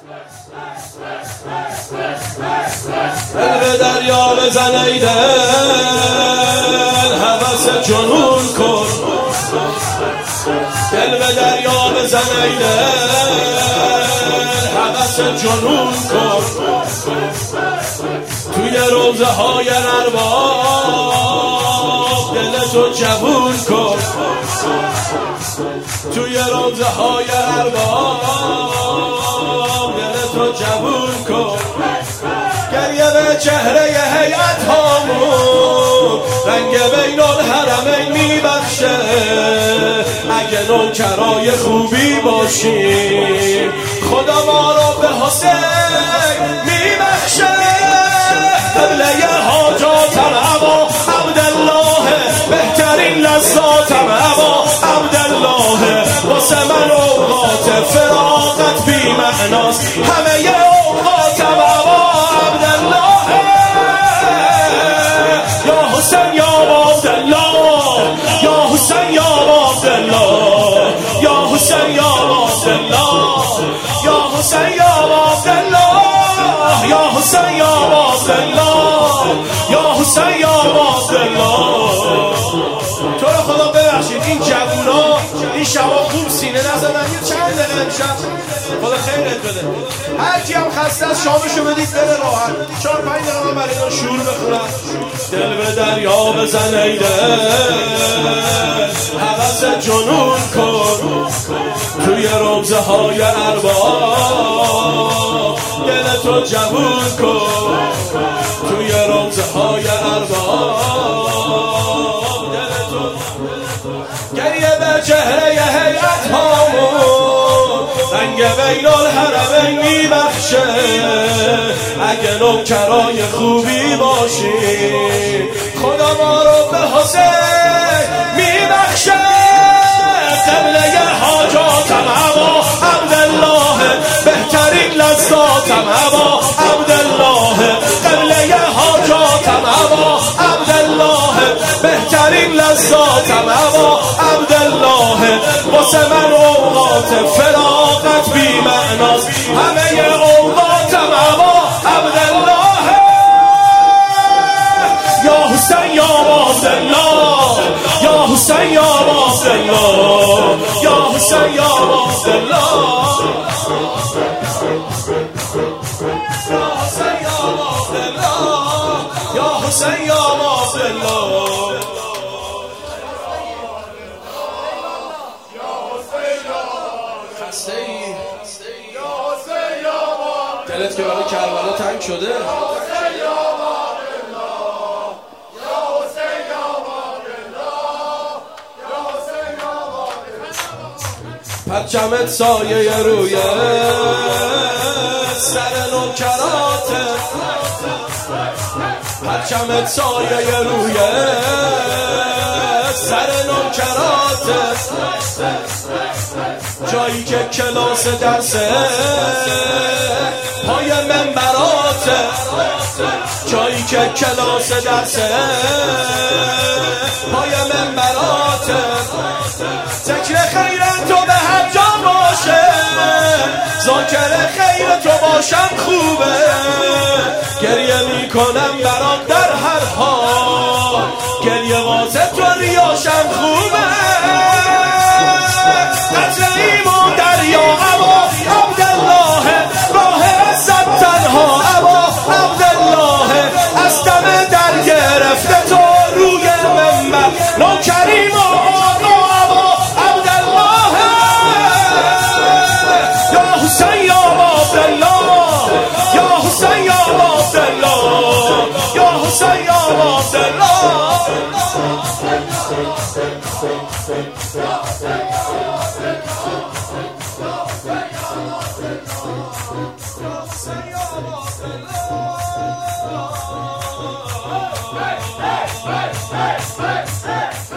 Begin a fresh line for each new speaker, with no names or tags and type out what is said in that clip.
دل به دریا بزن ای دل، هوس جنون کن. دل به دریا بزن ای دل، هوس جنون کن. توی روزه های ارباب دلتو جوون کن. توی روزه های ارباب دلتو جوون کن. گریه به چهره هیئت هامون رنگ بین الحرمین میبخشه. اگه نوکرای خوبی باشیم خدا ما رو به حسین میبخشه. قبله حاجاتم ابا عبدالله، بهترین لذاتم ابا عبدالله. واسه من اوقات فراقت بی معناست، همه اوقاتم ابا عبدالله. یا حسین یا عبدالله، یا حسین یا عبدالله، یا حسین یا عبدالله، یا حسین یا عبدالله، یا حسین یا عبدالله، یا حسین یا عبدالله. تو رو خدا ببخشید این جوونا این شبا خوب سینه نزدن. یه چند دقیقه امشب خدا خیرت بده. هر کی هم خسته از شامشو بدید بره راحت. 4-5 دقیقه من برای اینا شور بخونم. دل به دریا بزن ای دل، هوس جنون کن. توی روزه های ارباب دلتو جوون کن. توی روزه های ارباب دلتو. گریه به چهره هیئت هامون رنگ بین الحرمین میبخشه. اگه نوکرای خوبی باشی خدا ما رو به حسین میبخشه. قبله حاجاتم ابا عبدالله، بهترین لذاتم ابا عبدالله. قبله حاجاتم ابا عبدالله، بهترین لذاتم ابا عبدالله. واسه من اوقات فراقت بی معناست، همه اوقاتم ابا عبدالله. یا حسین یا عبدالله، یا حسین یا عبدالله، یا حسین یا عبدالله، یا حسین یا عبدالله. دلت که برای کربلا تنگ شده. پرچمت سایه روی سر نوکراته. پرچمت سایه روی سر نوکراته. جایی که کلاس درسه پای منبراته. جایی که کلاس درسه پای منبراته. ذکر خیر تو به هر جا باشه، ذاکر خیر تو باشم خوبه. گریه میکنم برات در هر حال، گریه واسه تو ریاشم خوبه. قطره ایمان دریا ابا عبدالله، راه عزت تنها ابا عبدالله. از دم در گرفته تو روی منبر نوکریم آقا ابا عبدالله. یا حسین یا عبدالله، یا حسین یا عبدالله، یا حسین یا عبدالله. Hey, hey, hey, hey, hey.